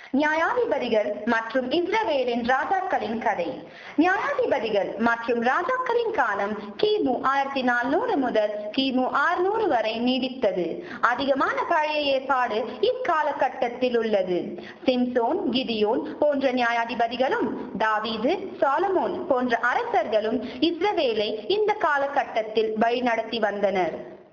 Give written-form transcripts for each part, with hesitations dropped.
நியாயாதிபதிகள் மற்றும் இஸ்ரவேலின் ராஜாக்களின் கதை. நியாயாதிபதிகள் மற்றும் ராஜாக்களின் காலம் கிமு 1400 முதல் கிமு 600 வரை நீடித்தது. அதிகமான பழைய ஏற்பாடு இக்காலகட்டத்தில் உள்ளது. சிம்சோன், கிதியோன் போன்ற நியாயாதிபதிகளும் தாவீது, சாலமோன் போன்ற அரசர்களும் இஸ்ரவேலை இந்த காலகட்டத்தில் வழிநடத்தி வந்தனர்.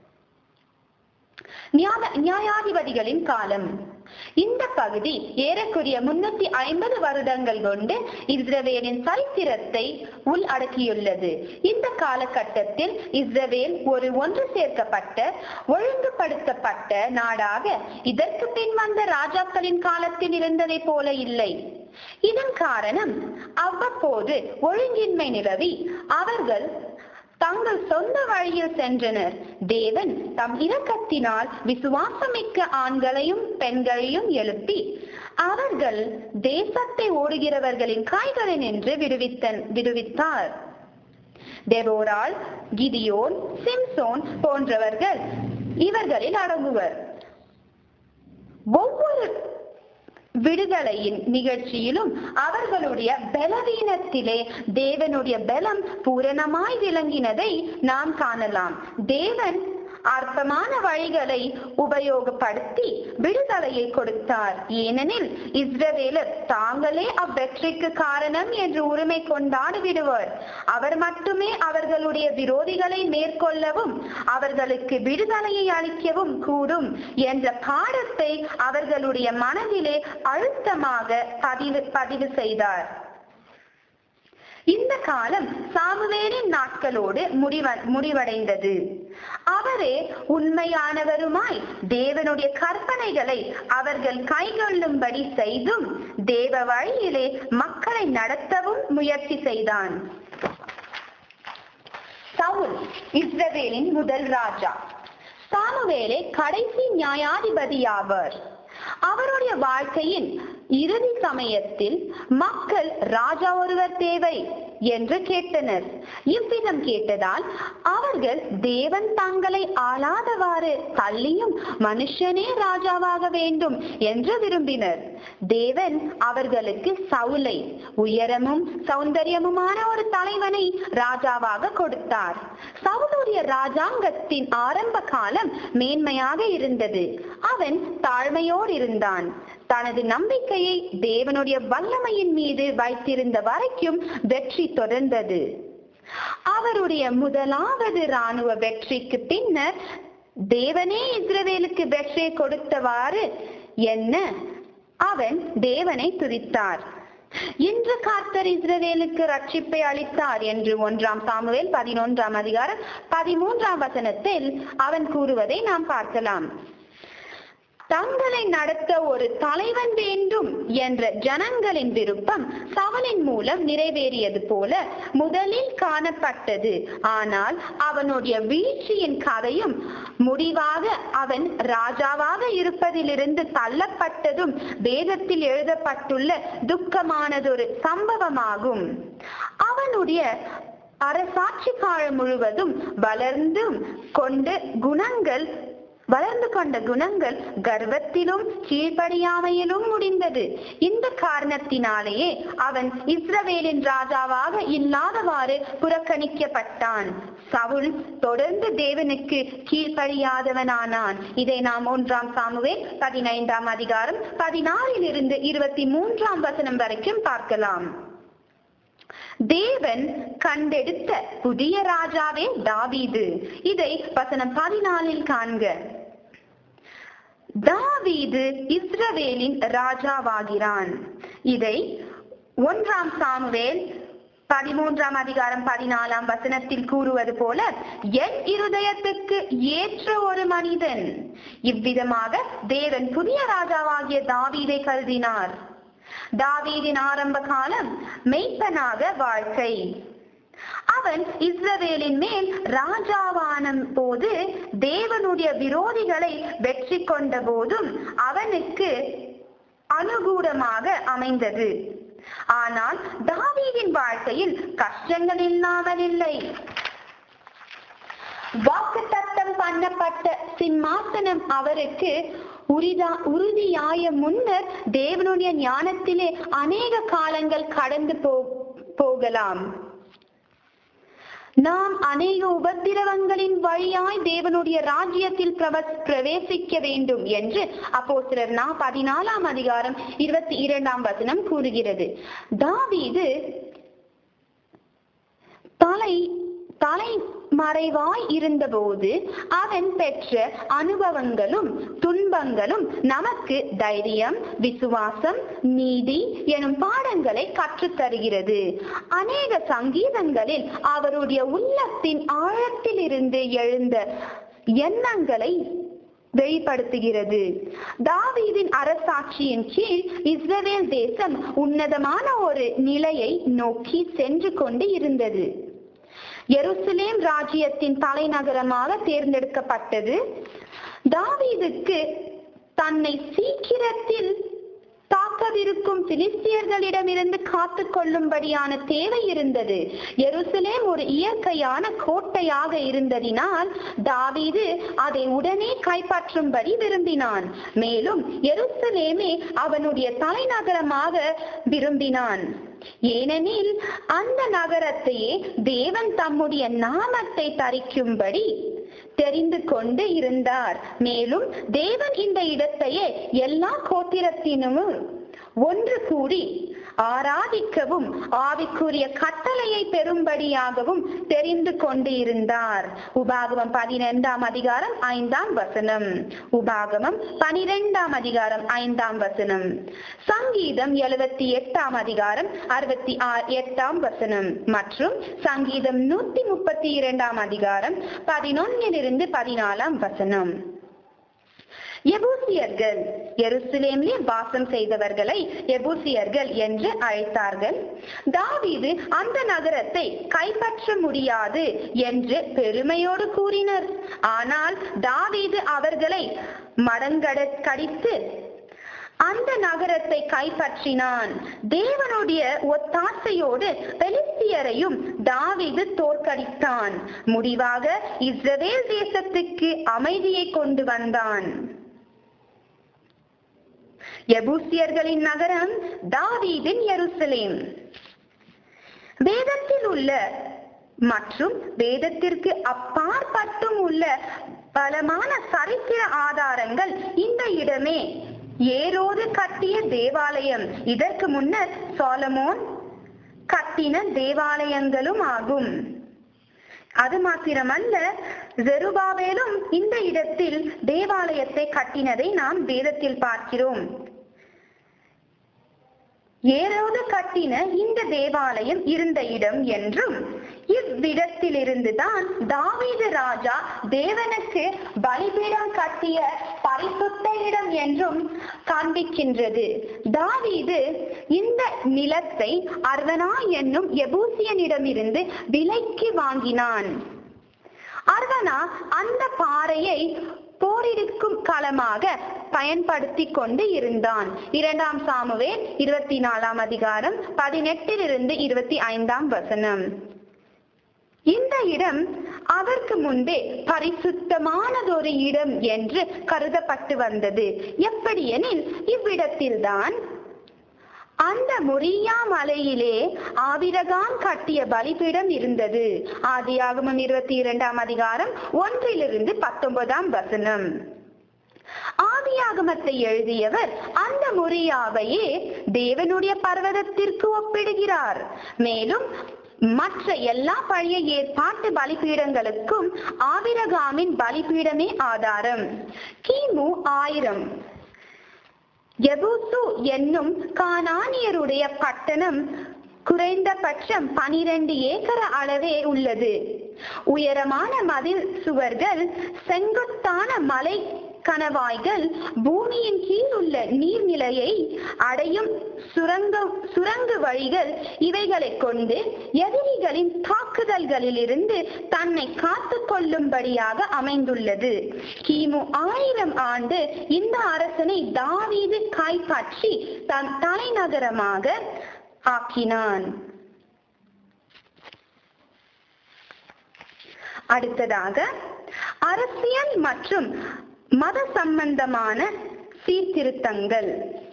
நியாயாதிபதிகளின் காலம். இந்த பகுதி ஏறக்குறைய 350 வருடங்கள் கொண்டு இஸ்ரவேலின் சரித்திரத்தை உள்ளடக்கியுள்ளது. இந்த காலகட்டத்தில் இஸ்ரவேல் ஒரு ஒன்று சேர்க்கப்பட்ட ஒழுங்குபடுத்தப்பட்ட நாடாக இதற்கு பின் வந்த ராஜாக்களின் காலத்தில் இருந்ததை போல இல்லை. இதன் காரணம் அவ்வப்போது ஒழுங்கின்மை நிலவி அவர்கள் தங்கள் சொந்த வழியில் சென்றனர். தேவன் தம் இரக்கத்தினால் விசுவாசமிக்க ஆண்களையும் பெண்களையும் எழுப்பி அவர்கள் தேசத்தை ஓடுகிறவர்களின் கைகளில் நின்று விடுவித்தார். தெபோராள், கிதியோன், சிம்சோன் போன்றவர்கள் இவர்களில் அடங்குவர். ஒவ்வொரு விடுதலையின் நிகழ்ச்சியிலும் அவர்களுடைய பலவீனத்திலே தேவனுடைய பலம் பூரணமாய் விளங்கினதை நாம் காணலாம். தேவன் அற்பமான வழிகளை உபயோகப்படுத்தி விடுதலையை கொடுத்தார். ஏனெனில் இஸ்ரவேலர் தாங்களே அவ்வெற்றிக்கு காரணம் என்று உரிமை கொண்டாடி விடுவர். அவர் மட்டுமே அவர்களுடைய விரோதிகளை மேற்கொள்ளவும் அவர்களுக்கு விடுதலையை அளிக்கவும் கூடும் என்ற பாடத்தை அவர்களுடைய மனதிலே அழுத்தமாக பதிவு செய்தார். இந்த காலம் சாமுவேலின் நாட்களோடு முடிவடைந்தது. அவரே உண்மையானவருமாய் தேவனுடைய கற்பனைகளை அவர்கள் கைகொள்ளும்படி செய்தும் தேவ வழியிலே மக்களை நடத்தவும் முயற்சி செய்தான். சவுல் இஸ்ரவேலின் முதல் ராஜா. சாமுவேலே கடைசி நியாயாதிபதியாவர். அவருடைய வாழ்க்கையின் இறுதி சமயத்தில் மக்கள் ராஜா ஒருவர் தேவை என்று கேட்டனர். இவ்விதம் கேட்டதால் அவர்கள் தேவன் தங்களை ஆளாதவாறு தள்ளியும் மனுஷனே ராஜாவாக வேண்டும் என்று விரும்பினர். தேவன் அவர்களுக்கு சவுலை, உயரமும் சௌந்தரியமுமான ஒரு தலைவனை ராஜாவாக கொடுத்தார். சவுலுடைய ராஜாங்கத்தின் ஆரம்ப காலம் மேன்மையாக இருந்தது. அவன் தாழ்மையோடு இருந்தான். தனது நம்பிக்கையை தேவனுடைய வல்லமையின் மீது வைத்திருந்த வரைக்கும் வெற்றி தொடர்ந்தது. அவருடைய முதலாவது இராணுவ வெற்றிக்கு பின்னர் தேவனே இஸ்ரவேலுக்கு வெற்றியை கொடுத்தவாறு என்ன அவன் தேவனை துதித்தார். இன்று கர்த்தர் இஸ்ரவேலுக்கு ரட்சிப்பை அளித்தார் என்று 1 சாமுவேல் 11 அதிகாரம் 13 அவன் கூறுவதை நாம் பார்க்கலாம். தங்களை நடத்த ஒரு தலைவன் வேண்டும் என்ற ஜனங்களின் விருப்பம் சவுலின் மூலம் நிறைவேறியது போல முதலில் காணப்பட்டது. ஆனால் அவனுடைய வீழ்ச்சியின் கதையும் முடிவாக அவன் ராஜாவாக இருப்பதிலிருந்து தள்ளப்பட்டதும் வேதத்தில் எழுதப்பட்டுள்ள துக்கமானதொரு சம்பவமாகும். அவனுடைய அரசாட்சி காலம் முழுவதும் வளர்ந்து கொண்ட குணங்கள் கர்வத்திலும் கீழ்ப்படியாமையிலும் முடிந்தது. இந்த காரணத்தினாலேயே அவன் இஸ்ரவேலின் ராஜாவாக இல்லாதவாறு புறக்கணிக்கப்பட்டான். சவுல் தொடர்ந்து தேவனுக்கு கீழ்ப்படியாதவனானான். இதை நாம் 1 சாமுவேல் 15 அதிகாரம் 16 23 வரைக்கும் பார்க்கலாம். தேவன் கண்டெடுத்த புதிய ராஜாவே தாவீது. இதை வசனம் 14 காண்க. தாவீது இஸ்ரவேலின் ராஜாவாகிறான். இதை 1 சாமுவேல் 13 அதிகாரம் 14 கூறுவது போல என் இருதயத்துக்கு ஏற்ற ஒரு மனிதன். இவ்விதமாக தேவன் புதிய ராஜாவாகிய தாவீதை கருதினார். தாவீதின் ஆரம்ப காலம் மெய்ப்பனாக வாழ்க்கை. அவன் இஸ்ரவேலின் மேல் ராஜாவான போது தேவனுடைய விரோதிகளை வெற்றி கொண்ட போதும் அவனுக்கு அனுகூலமாக அமைந்தது. ஆனால் தாவீதின் வாழ்க்கையில் கஷ்டங்கள் இல்லாமல் இல்லை. வாக்குத்தத்தம் பண்ணப்பட்ட சிம்மாசனம் அவருக்கு உறுதியாய முன்னர் தேவனுடைய ஞானத்திலே அநேக காலங்கள் கடந்து போகலாம். நாம் அநேக உபத்திரவங்களின் வழியாய் தேவனுடைய ராஜ்யத்தில் பிரவேசிக்க வேண்டும் என்று அப்போஸ்தலர் 14:22 கூறுகிறது. தாவீது தலைமறைவாய் இருந்தபோது அவன் பெற்ற அனுபவங்களும் துன்பங்களும் நமக்கு தைரியம், விசுவாசம், நீதி எனும் பாடங்களை கற்றுத் தருகிறது. அநேக சங்கீதங்களில் அவருடைய உள்ளத்தின் ஆழத்தில் இருந்து எழுந்த எண்ணங்களை வெளிப்படுத்துகிறது. தாவீதின் அரசாட்சியின் கீழ் இஸ்ரவேல் தேசம் உன்னதமான ஒரு நிலையை நோக்கி சென்று கொண்டு இருந்தது. எருசலேம் ராஜ்யத்தின் தலைநகரமாக தேர்ந்தெடுக்கப்பட்டது. தாவீதுக்கு தன்னை சீக்கிரத்தில் தாக்கவிருக்கும் பிலிஸ்தியர்களிடமிருந்து காத்துக் கொள்ளும்படியான தேவை இருந்தது. எருசலேம் ஒரு இயற்கையான கோட்டையாக இருந்ததினால் தாவீது அதை உடனே கைப்பற்றும்படி விரும்பினான். மேலும் எருசலேமே அவனுடைய தலைநகரமாக விரும்பினான். ஏனெனில் அந்த நகரத்தையே தேவன் தம்முடைய நாமத்தை தரிக்கும்படி தெரிந்து கொண்டு இருந்தார். மேலும் தேவன் இந்த இடத்தையே எல்லா கோத்திரத்தினும் ஒன்று கூடி ஆராதிக்கவும் ஆவிக்குரிய கட்டளையை பெறும்படியாகவும் தெரிந்து கொண்டு இருந்தார். உபாகமம் 12:5. உபாகமம் 12:5. சங்கீதம் 78:68 மற்றும் சங்கீதம் 132:11-14. எபூசியர்கள் எருசலேமிலே வாசம் செய்தவர்களை எபூசியர்கள் என்று அழைத்தார்கள். தாவீது அந்த நகரத்தை கைப்பற்ற முடியாது என்று பெருமையோடு கூறினர். ஆனால் தாவீது அவர்களை மடங்கடித்து அந்த நகரத்தை கைப்பற்றினான். தேவனுடைய ஒத்தாசையோடு பெலிஸ்தியரையும் தாவீது தோற்கடித்தான். முடிவாக இஸ்ரவேல் தேசத்துக்கு அமைதியை கொண்டு வந்தான். எபூசியர்களின் நகரம் தாவீதின் எருசலேம். வேதத்தில் உள்ள மற்றும் வேதத்திற்கு அப்பாற்பட்டும் உள்ள பலமான சரித்திர ஆதாரங்கள் இந்த இடமே ஏரோது கட்டிய தேவாலயம், இதற்கு முன்னர் சாலமோன் கட்டின தேவாலயங்களும் ஆகும். அது மாத்திரமல்ல, செருபாபேலும் இந்த இடத்தில் தேவாலயத்தை கட்டினதை நாம் வேதத்தில் பார்க்கிறோம். ஏரோது கட்டின இந்த தேவாலயம் இருந்த இடம் என்றும் இவ்விடத்திலிருந்துதான் தாவீது ராஜா தேவனுக்கு பலிபீடம் கட்டிய பரிசுத்த இடம் என்றும் காண்பிக்கின்றது. தாவீது இந்த நிலத்தை அர்வனா என்னும் எபூசியனிடமிருந்து விலைக்கு வாங்கினான். அர்வனா அந்த பாறையை போரிருக்கும் களமாக பயன்படுத்தி கொண்டு இருந்தான். 2 சாமுவேல் 24:18-25. இந்த இடம் அதற்கு முன்பே பரிசுத்தமானதொரு இடம் என்று கருதப்பட்டு வந்தது. எப்படியெனில் இவ்விடத்தில்தான் அந்த மொரியா மலையிலே ஆபிரகாம் கட்டிய பலிபீடம் இருந்தது. ஆதியாகமம் 22:1-19. ஆதியாகமத்தை எழுதியவர் அந்த மொரியாவையே தேவனுடைய பர்வதத்திற்கு ஒப்பிடுகிறார். மேலும் மற்ற எல்லா பழைய ஏற்பாட்டு பலிபீடங்களுக்கும் ஆபிரகாமின் பலிபீடமே ஆதாரம். கிமு 1000 எபூசு என்னும் கானானியருடைய பட்டணம் குறைந்தபட்சம் 12 ஏக்கர் அளவே உள்ளது. உயரமான மதில் சுவர்கள், செங்குத்தான மலை கணவாய்கள், பூமியின் கீழ் உள்ள நீர்நிலையை அடையும் சுரங்க வழிகள், இவைகளை கொண்டு எதிரிகளின் தாக்குதல்களில் இருந்து தன்னை காத்துக் கொள்ளும்படியாக அமைந்துள்ளது. கிமு 1000 ஆண்டு இந்த அரசனை தாவீது கைப்பற்றி தன் தலைநகரமாக ஆக்கினான். அடுத்ததாக அரசியல் மற்றும் மத சம்பந்தமான சீர்திருத்தங்கள்.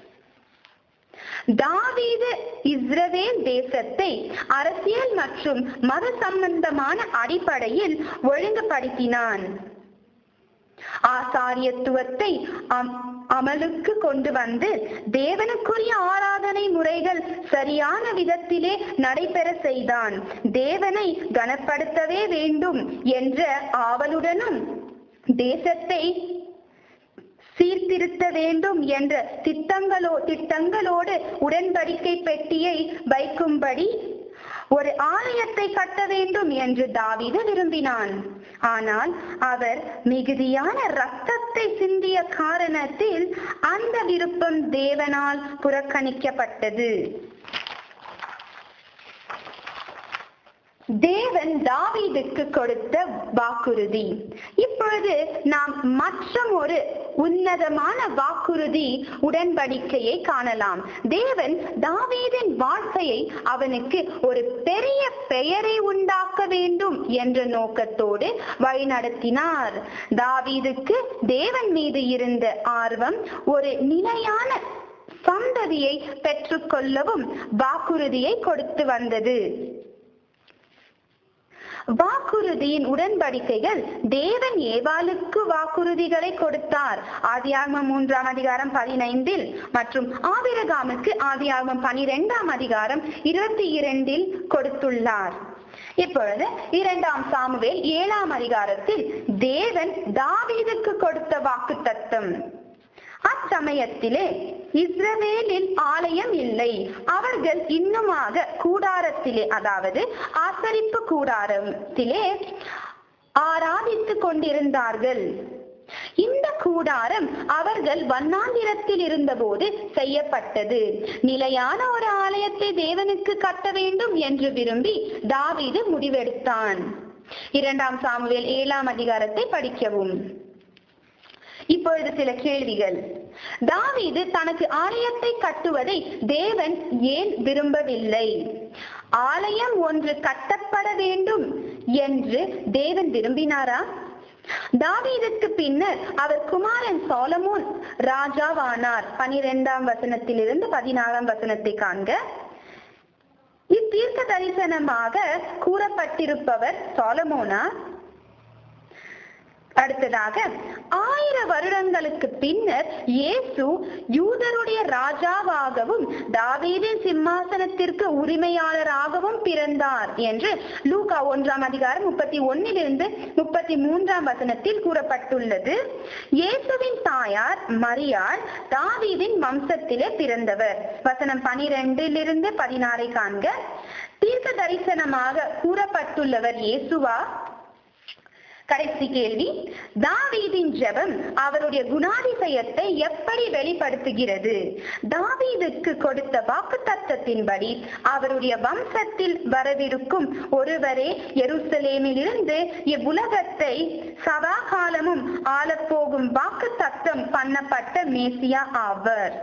தாவீது இஸ்ரவேல் தேசத்தை அரசியல் மற்றும் மத சம்பந்தமான அடிப்படையில் ஒழுங்குபடுத்தினான். ஆசாரியத்துவத்தை அமலுக்கு கொண்டு வந்து தேவனுக்குரிய ஆராதனை முறைகள் சரியான விதத்திலே நடைபெற செய்தான். தேவனை கனப்படுத்தவே வேண்டும் என்ற ஆவலுடனும் தேசத்தை சீர்திருத்த வேண்டும் என்ற திட்டங்களோடு உடன்படிக்கை பெட்டியை வைக்கும்படி ஒரு ஆலயத்தை கட்ட வேண்டும் என்று தாவீது விரும்பினான். ஆனால் அவர் மிகுதியான இரத்தத்தை சிந்திய காரணத்தில் அந்த விருப்பம் தேவனால் புறக்கணிக்கப்பட்டது. தேவன் தாவீதுக்கு கொடுத்த வாக்குறுதி. இப்பொழுது நாம் மற்றும் ஒரு உன்னதமான வாக்குறுதி உடன்படிக்கையை காணலாம். தேவன் தாவீதின் வாழ்க்கையை அவனுக்கு ஒரு பெரிய பெயரை உண்டாக்க வேண்டும் என்ற நோக்கத்தோடு வழிநடத்தினார். தாவீதுக்கு தேவன் மீது இருந்த ஆர்வம் ஒரு நிலையான சந்ததியை பெற்றுக்கொள்ளவும் வாக்குறுதியை கொடுத்து வந்தது. வாக்குறுதியின் உடன்படிக்கைகள். தேவன் ஏவாளுக்கு வாக்குறுதிகளை கொடுத்தார். ஆதியாகமம் 3:15 மற்றும் ஆபிரகாமுக்கு ஆதியாகமம் 12:22 கொடுத்துள்ளார். இப்பொழுது 2 சாமுவேல் 7 தேவன் தாவீதுக்கு கொடுத்த வாக்குத்தத்தம். அச்சமயத்திலே இஸ்ரவேலில் ஆலயம் இல்லை. அவர்கள் இன்னுமாக கூடாரத்திலே, அதாவது ஆசரிப்பு கூடாரத்திலே ஆராதித்துக் கொண்டிருந்தார்கள். இந்த கூடாரம் அவர்கள் வண்ணாந்திரத்தில் இருந்தபோது செய்யப்பட்டது. நிலையான ஒரு ஆலயத்தை தேவனுக்கு கட்ட வேண்டும் என்று விரும்பி தாவீது முடிவெடுத்தான். 2 சாமுவேல் 7 படிக்கவும். இப்பொழுது சில கேள்விகள். தாவீது தனக்கு ஆலயத்தை கட்டுவதை தேவன் ஏன் விரும்பவில்லை? ஆலயம் ஒன்று கட்டப்பட வேண்டும் என்று தேவன் விரும்பினாரா? தாவீதுக்கு பின்னர் அவர் குமாரன் சாலமோன் ராஜாவானார். 12-14 காண்க. இத்தீர்க்க தரிசனமாக கூறப்பட்டிருப்பவர் சாலமோனா? அடுத்ததாக 1000 வருடங்களுக்கு பின்னர் இயேசு யூதருடைய ராஜாவாகவும் தாவீதின் சிம்மாசனத்திற்கு உரிமையாளராகவும் பிறந்தார் என்று லூக்கா 1:31-33 கூறப்பட்டுள்ளது. இயேசுவின் தாயார் மரியாள் தாவீதின் வம்சத்திலே பிறந்தவர். வசனம் 12-16 காண்க. தீர்க்க தரிசனமாக கூறப்பட்டுள்ளவர் இயேசுவா? கடைசி கேள்வி. தாவீதின் ஜெபம் அவருடைய குணாதிசயத்தை எப்படி வெளிப்படுத்துகிறது? தாவீதுக்கு கொடுத்த வாக்குத்தத்தத்தின்படி அவருடைய வம்சத்தில் வரவிருக்கும் ஒருவரே எருசலேமில் இருந்து இவ்வுலகத்தை சதா காலமும் ஆளப்போகும் வாக்குத்தத்தம் பண்ணப்பட்ட மேசியா ஆவர்.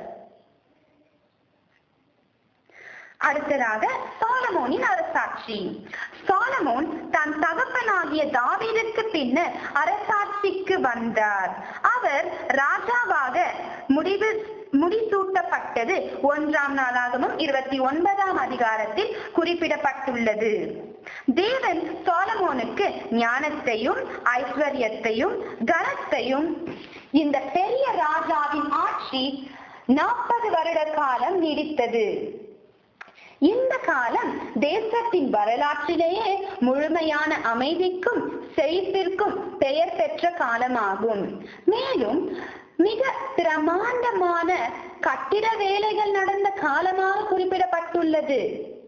அடுத்ததாக சாலமோனின் அரசாட்சி. சாலமோன் தன் தகப்பனாகிய தாவீதுக்கு பின்னர் அரசாட்சிக்கு வந்தார். அவர் ராஜாவாக முடிசூட்டப்பட்டது 1 நாளாகமம் 29 குறிப்பிடப்பட்டுள்ளது. தேவன் சாலமோனுக்கு ஞானத்தையும் ஐஸ்வர்யத்தையும் கனத்தையும். இந்த பெரிய ராஜாவின் ஆட்சி 40 வருட காலம் நீடித்தது. இந்த காலம் தேசத்தின் வரலாற்றிலேயே முழுமையான அமைதிக்கும் செழிப்பிற்கும் பெயர் பெற்ற காலமாகும். மேலும் மிக பிரமாண்டமான கட்டிட வேலைகள் நடந்த காலமாக குறிப்பிடப்பட்டுள்ளது.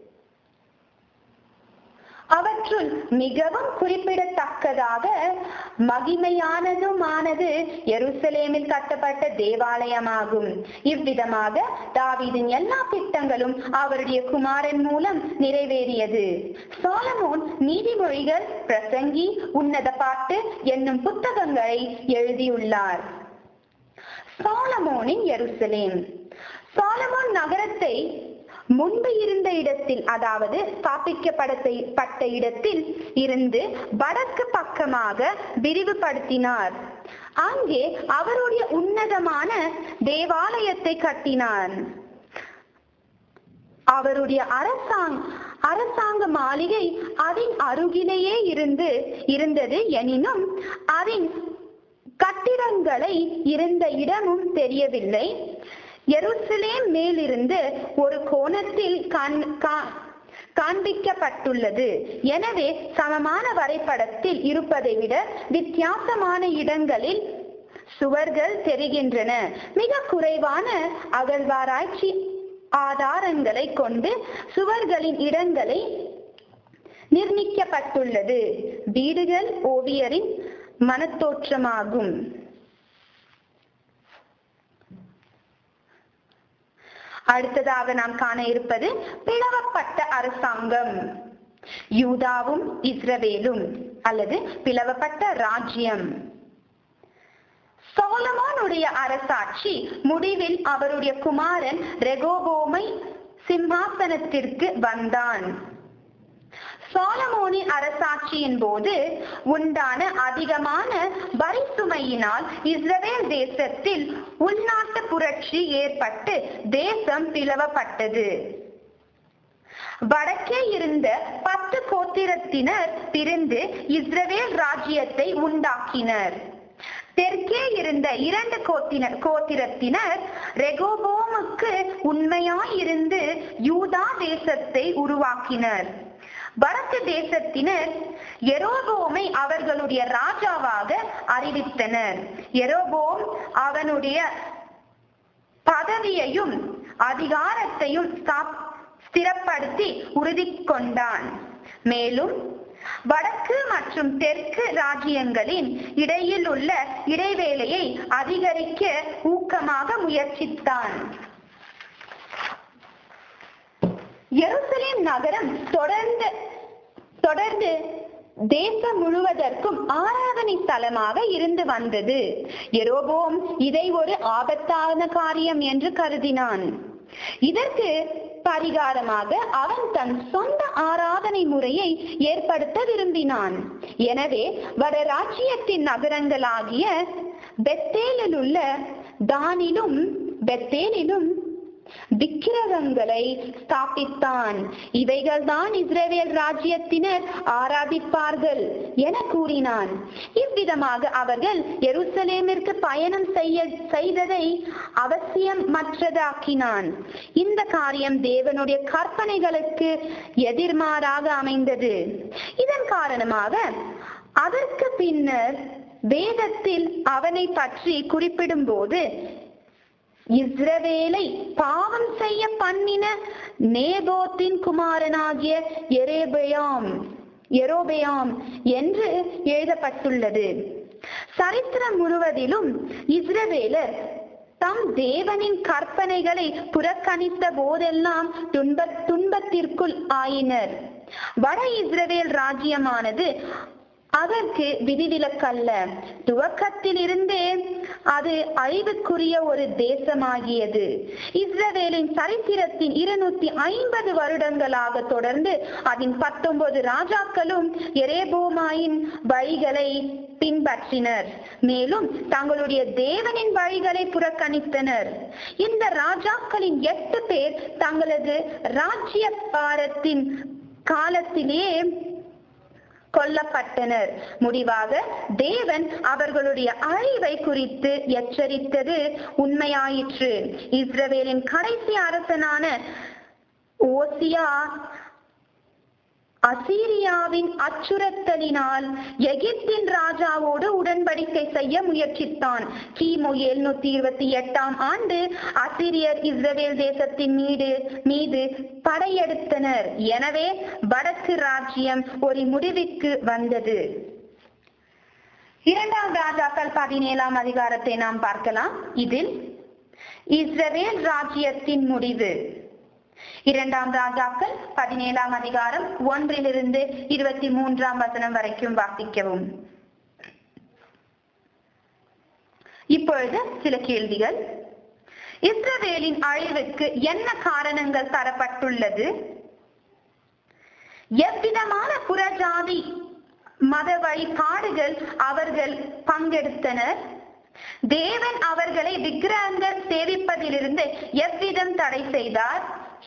அவற்றுள் மிகவும் குறிப்பிடத்தக்கதாக மகிமையானதுமானது எருசலேமில் கட்டப்பட்ட தேவாலயமாகும். இவ்விதமாக தாவீதின் எல்லா திட்டங்களும் அவருடைய குமாரன் மூலம் நிறைவேறியது. சாலமோன் நீதிமொழிகள், பிரசங்கி, உன்னத பாட்டு என்னும் புத்தகங்களை எழுதியுள்ளார். சாலமோனின் எருசலேம். சாலமோன் நகரத்தை முன்பு இருந்த இடத்தில், அதாவது ஸ்தாபிக்கப்பட்ட இடத்தில் இருந்து வடக்கு பக்கமாக விரிவுபடுத்தினார். அங்கே அவருடைய உன்னதமான தேவாலயத்தை கட்டினார். அவருடைய அரசாங்க மாளிகை அதன் அருகிலேயே இருந்தது. எனினும் அதன் கட்டிடங்களை இருந்த இடமும் தெரியவில்லை. எருசலேம் மேலிருந்து ஒரு கோணத்தில் காண்பிக்கப்பட்டுள்ளது. எனவே சமமான வரைபடத்தில் இருப்பதை விட வித்தியாசமான இடங்களில் சுவர்கள் தெரிகின்றன. மிக குறைவான அகழ்வாராய்ச்சி ஆதாரங்களை கொண்டு சுவர்களின் இடங்களை நிர்ணயிக்கப்பட்டுள்ளது. வீடுகள் ஓவியரின் மனத்தோற்றமாகும். அடுத்ததாக நாம் காண இருப்பது பிளவப்பட்ட அரசாங்கம். யூதாவும் இஸ்ரவேலும் அல்லது பிளவப்பட்ட ராஜ்யம். சாலமோனுடைய அரசாட்சி முடிவில் அவருடைய குமாரன் ரெகோபோமை சிம்மாசனத்திற்கு வந்தான். சாலமோனின் அரசாட்சியின் போது உண்டான அதிகமான வரி சுமையினால் இஸ்ரவேல் தேசத்தில் உள்நாட்டு புரட்சி ஏற்பட்டு தேசம் பிளவப்பட்டது. வடக்கே இருந்த 10 கோத்திரத்தினர் பிரிந்து இஸ்ரவேல் ராஜ்யத்தை உண்டாக்கினர். தெற்கே இருந்த 2 கோத்திரத்தினர் ரெகோபோமுக்கு உண்மையாயிருந்து யூதா தேசத்தை உருவாக்கினர். வடக்கு தேசத்தினர் எரோபோமை அவர்களுடைய ராஜாவாக அறிவித்தனர். எரோபோம் அவனுடைய பதவியையும் அதிகாரத்தையும் ஸ்திரப்படுத்தி உறுதி கொண்டான். மேலும் வடக்கு மற்றும் தெற்கு ராஜ்யங்களின் இடையில் உள்ள இடைவேளையை அதிகரிக்க ஊக்கமாக முயற்சித்தான். எருசலேம் நகரம் தொடர்ந்து தேசம் முழுவதற்கும் ஆராதனை ஸ்தலமாக இருந்து வந்தது. எரோபோம் இதை ஒரு ஆபத்தான காரியம் என்று கருதினான். இதற்கு பரிகாரமாக அவன் தன் சொந்த ஆராதனை முறையை ஏற்படுத்த விரும்பினான். எனவே வட ராஜ்யத்தின் நகரங்களாகிய பெத்தேலில் உள்ள தானிலும் பெத்தேலிலும் விக்கிரகங்களை ஸ்தாபித்தான். இவைகள் தான் இஸ்ரவேல் ராஜ்யத்தினர் ஆராதிப்பார்கள் என கூறினான். இவ்விதமாக அவர்கள் எருசலேமிற்கு பயணம் செய்ததை அவசியமற்றதாக்கினான். இந்த காரியம் தேவனுடைய கற்பனைகளுக்கு எதிர்மாறாக அமைந்தது. இதன் காரணமாக அதற்கு பின்னர் வேதத்தில் அவனை பற்றி குறிப்பிடும் போது இஸ்ரவேலை பாவம் செய்ய பண்ணின நேபோத்தின் குமாரனாகிய யெரொபெயாம் என்று எழுதப்பட்டுள்ளது. சரித்திரம் முழுவதிலும் இஸ்ரவேலர் தம் தேவனின் கற்பனைகளை புறக்கணித்த போதெல்லாம் துன்பத்திற்குள் ஆயினர். வட இஸ்ரவேல் ராஜ்யமானது அதற்கு விதிவிலக்கல்ல. துவக்கத்தில் இருந்தே அது அழிவுக்குரிய ஒரு தேசமாகியது. இஸ்ரவேலின் சரித்திரத்தின் 250 வருடங்களாக தொடர்ந்து அதன் 19 ராஜாக்களும் எரேபோமாயின் வழிகளை பின்பற்றினர். மேலும் தங்களுடைய தேவனின் வழிகளை புறக்கணித்தனர். இந்த ராஜாக்களின் 8 பேர் தங்களது ராஜ்யபாரத்தின் காலத்திலேயே கொல்லப்பட்டனர். முடிவாக தேவன் அவர்களுடைய அழிவை குறித்து எச்சரித்தது உண்மையாயிற்று. இஸ்ரவேலின் கடைசி அரசனான ஓசியா அசீரியாவின் அச்சுறுத்தலினால் எகிப்தின் ராஜாவோடு உடன்படிக்கை செய்ய முயற்சித்தான். கிமு 728 ஆண்டு அசீரியர் இஸ்ரவேல் தேசத்தின் மீது படையெடுத்தனர். எனவே வடக்கு ராஜ்யம் ஒரு முடிவுக்கு வந்தது. 2 ராஜாக்கள் 17 அதிகாரத்தை நாம் பார்க்கலாம். இதில் இஸ்ரவேல் ராஜ்யத்தின் முடிவு. 2 ராஜாக்கள் 17 அதிகாரம் 1 - 23 வரைக்கும் வாசிக்கவும். இப்பொழுது சில கேள்விகள். இஸ்ரவேலின் அழிவுக்கு என்ன காரணங்கள் தரப்பட்டுள்ளது? எவ்விதமான புறஜாதி மத வழிபாடுகள் அவர்கள் பங்கெடுத்தனர். தேவன் அவர்களை விக்கிரகங்கள் சேவிப்பதிலிருந்து எவ்விதம் தடை செய்தார்?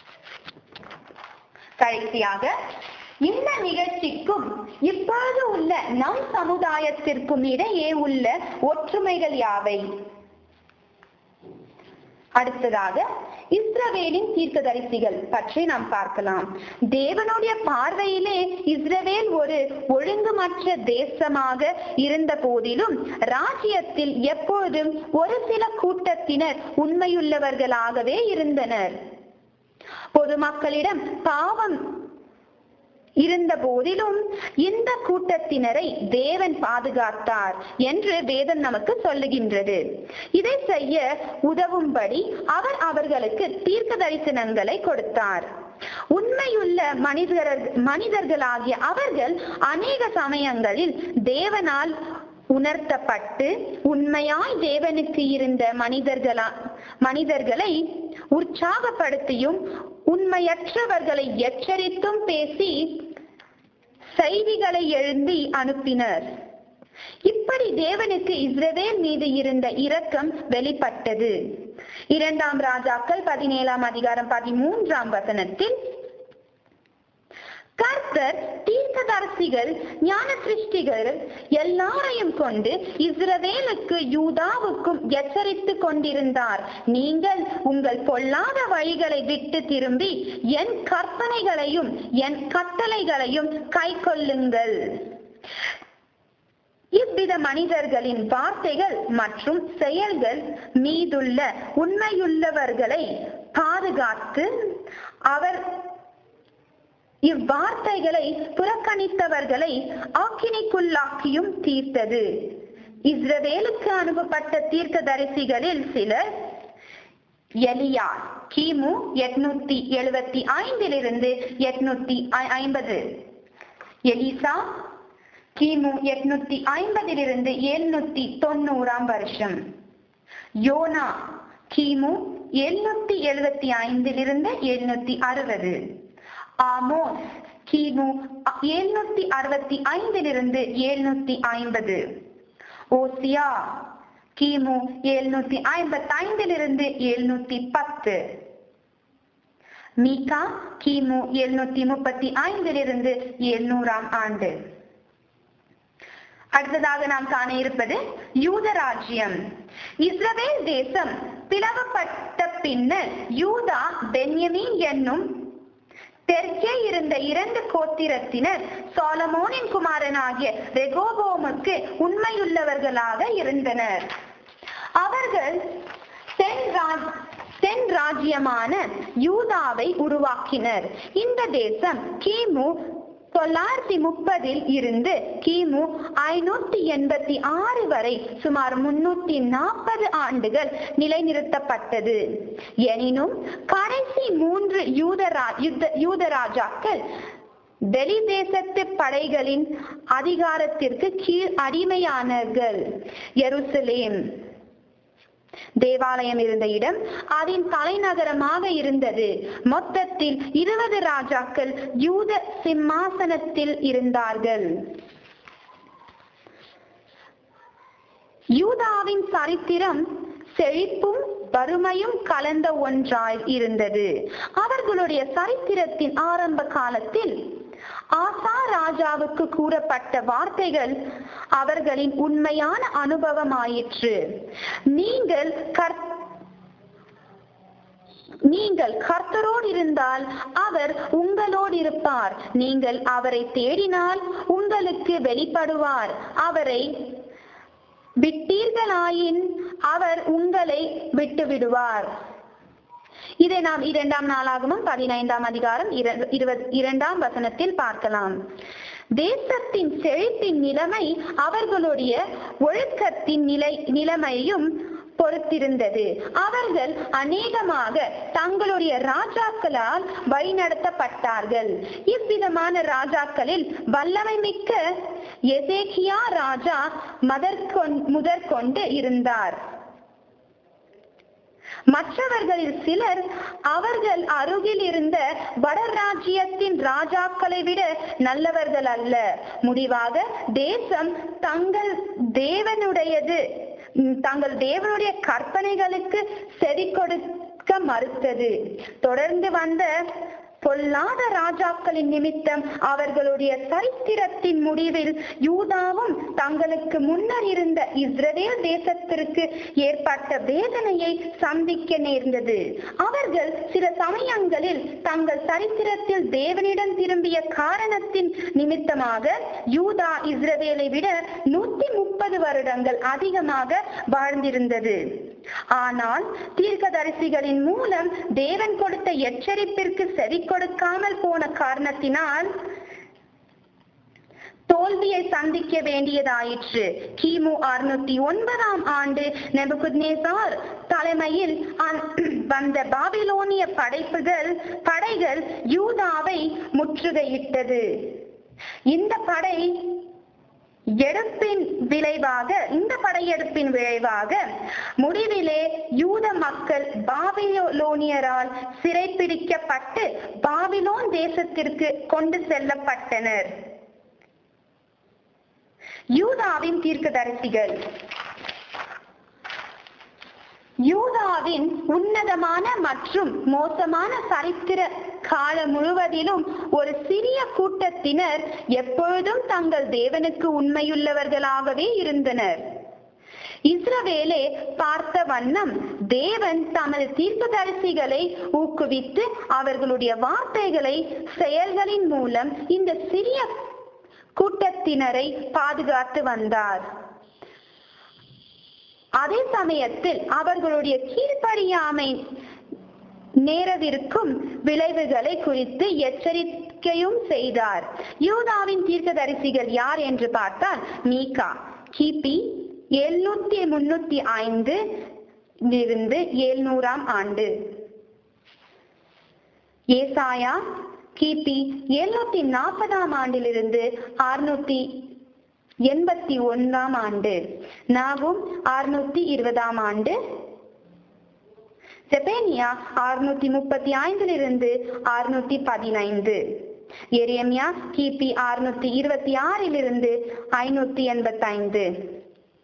கடைசியாக இந்த நிகழ்ச்சிக்கும் இப்போது உள்ள நம் சமுதாயத்திற்கும் இடையே உள்ள ஒற்றுமைகள் யாவை? அடுத்ததாக இஸ்ரவேலின் தீர்க்கதரிசிகள் பற்றி நாம் பார்க்கலாம். தேவனுடைய பார்வையிலே இஸ்ரவேல் ஒரு ஒழுங்குமற்ற தேசமாக இருந்த போதிலும் ராஜ்யத்தில் எப்போதும் ஒரு சில கூட்டத்தினர் உண்மையுள்ளவர்களாகவே இருந்தனர். பொதுமக்களிடம் பாவம் இருந்த போதிலும் இந்த கூட்டத்தினரை தேவன் பாதுகாத்தார் என்று வேதம் நமக்கு சொல்லுகின்றது. இதை செய்ய உதவும்படி அவர் அவர்களுக்கு தீர்க்க தரிசனங்களை கொடுத்தார். உண்மையுள்ள மனிதர்களாகிய அவர்கள் அநேக சமயங்களில் தேவனால் உணர்த்தப்பட்டு உண்மையாய் தேவனுக்கு இருந்த மனிதர்களை உற்சாகப்படுத்தியும் உண்மையற்றவர்களை எச்சரித்தும் பேசி செய்திகளை எழுதி அனுப்பினர். இப்படி தேவனுக்கு இஸ்ரவேல் மீது இருந்த இரக்கம் வெளிப்பட்டது. 2 ராஜாக்கள் 17 அதிகாரம் 13 வசனத்தில், கர்த்தர் தீர்க்கதரிசிகள் ஞான சிருஷ்டிகள் எல்லாரையும் கொண்டு இஸ்ரவேலுக்கு யூதாவுக்கும் எச்சரித்துக் கொண்டிருந்தார். நீங்கள் உங்கள் பொல்லாத வழிகளை விட்டு திரும்பி என் கற்பனைகளையும் என் கட்டளைகளையும் கைக்கொள்ளுங்கள். இவ்வித மனிதர்களின் வார்த்தைகள் மற்றும் செயல்கள் மீதுள்ள உண்மையுள்ளவர்களை பாதுகாத்து அவர் இவ்வார்த்தைகளை புறக்கணித்தவர்களை ஆக்கினைக்குள்ளாக்கியும் தீர்த்தது. இஸ்ரவேலுக்கு அனுப்பப்பட்ட தீர்க்கதரிசிகளில் சிலர்: எலியா கிமு 875 850, எலிசா கிமு 850 790 வருஷம், யோனா கிமு 775 760, ஆமோஸ் கிமு 765 750, ஓசியா கிமு 755 710, மீகா கிமு 735 700 ஆண்டு. அடுத்ததாக நாம் காண இருப்பது யூத ராஜ்யம். இஸ்ரவேல் தேசம் பிளவுபட்ட பின்னர் யூதா பென்யமீன் என்னும் தெற்கே இருந்த 2 கோத்திரத்தினர் சாலமோனின் குமாரனாகிய ரெகோபோமுக்கு உண்மையுள்ளவர்களாக இருந்தனர். அவர்கள் தென் ராஜ்யமான யூதாவை உருவாக்கினர். இந்த தேசம் கிமு 930 இருந்து கிமு 586 வரை சுமார் 340 ஆண்டுகள் நிலைநிறுத்தப்பட்டது. எனினும் கடைசி 3 யூத ராஜாக்கள் வெளி தேசத்து படைகளின் அதிகாரத்திற்கு கீழ் அடிமையானார்கள். எருசலேம் தேவாலயம் இருந்த இடம் அதன் தலைநகரமாக இருந்தது. மொத்தத்தில் 20 ராஜாக்கள் யூத சிம்மாசனத்தில் இருந்தார்கள். யூதாவின் சரித்திரம் செழிப்பும் வறுமையும் கலந்த ஒன்றாய் இருந்தது. அவர்களுடைய சரித்திரத்தின் ஆரம்ப காலத்தில் ஆசா ராஜாவுக்கு கூறப்பட்ட வார்த்தைகள் அவர்களின் உண்மையான அனுபவமாயிற்று. நீங்கள் கர்த்தரோடு இருந்தால் அவர் உங்களோடு இருப்பார். நீங்கள் அவரை தேடினால் உங்களுக்கு வெளிப்படுவார். அவரை விட்டீர்களாயின் அவர் உங்களை விட்டுவிடுவார். இதை நாம் 2 நாளாகமம் 15 அதிகாரம் 22 வசனத்தில் பார்க்கலாம். தேசத்தின் செழிப்பின் நிலைமை அவர்களுடைய ஒழுக்கத்தின் நிலைமையும் பொறுத்திருந்தது. அவர்கள் அநேகமாக தங்களுடைய ராஜாக்களால் வழிநடத்தப்பட்டார்கள். இவ்விதமான ராஜாக்களில் வல்லமை மிக்க எசேக்கியா ராஜா முதற்கொண்டு இருந்தார். மற்றவர்களில் சிலர் அவர்கள் அருகில் இருந்த வடராஜ்யத்தின் ராஜாக்களை விட நல்லவர்கள் அல்ல. முடிவாக தேசம் தங்கள் தேவனுடைய கற்பனைகளுக்கு செவி கொடுக்க மறுத்தது. தொடர்ந்து வந்த பொல்லாத ராஜாக்களின் நிமித்தம் அவர்களுடைய சரித்திரத்தின் முடிவில் யூதாவும் தங்களுக்கு முன்னர் இருந்த இஸ்ரவேல் தேசத்திற்கு ஏற்பட்ட வேதனையை சந்திக்க நேர்ந்தது. அவர்கள் சில சமயங்களில் தங்கள் சரித்திரத்தில் தேவனிடம் திரும்பிய காரணத்தின் நிமித்தமாக யூதா இஸ்ரவேலை விட 130 வருடங்கள் அதிகமாக வாழ்ந்திருந்தது. ஆனால் தீர்க்கதரிசிகளின் மூலம் தேவன் கொடுத்த எச்சரிப்பிற்கு செவி கொடுக்காமல் போன காரணத்தினால் தோல்வியை சந்திக்க வேண்டியதாயிற்று. கிமு 609 ஆண்டு நேபுகத்நேசார் தலைமையில் வந்த பாபிலோனிய படைகள் யூதாவை முற்றுகையிட்டது. இந்த படையெடுப்பின் விளைவாக முடிவிலே யூத மக்கள் பாபிலோனியரால் சிறைப்பிடிக்கப்பட்டு பாபிலோன் தேசத்திற்கு கொண்டு செல்லப்பட்டனர். யூதாவின் தீர்க்கதரிசிகள். யூதாவின் உன்னதமான மற்றும் மோசமான சரித்திர காலம் முழுவதிலும் ஒரு சிறிய கூட்டத்தினர் எப்பொழுதும் தங்கள் தேவனுக்கு உண்மையுள்ளவர்களாகவே இருந்தனர். இஸ்ரவேலே பார்த்த வண்ணம் தேவன் தமது தீர்க்கதரிசிகளை ஊக்குவித்து அவர்களுடைய வார்த்தைகளை செயல்களின் மூலம் இந்த சிறிய கூட்டத்தினரை பாதுகாத்து வந்தார். அதே சமயத்தில் அவர்களுடைய கீழ்ப்படியாமை நேரவிருக்கும் விளைவுகளை குறித்து எச்சரிக்கையும் செய்தார். யூதாவின் தீர்க்கதரிசிகள் யார் என்று பார்த்தால், மீகா கிபி 735 இருந்து 700 ஆண்டு, ஏசாயா கிபி 740 ஆண்டிலிருந்து 681 ஆண்டு, நாகும் 620 ஆண்டு, செபனியா 635 615, எரேமியா கிபி 626 585,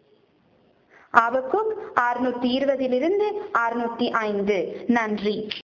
ஆபக்குக் 620 605. நன்றி.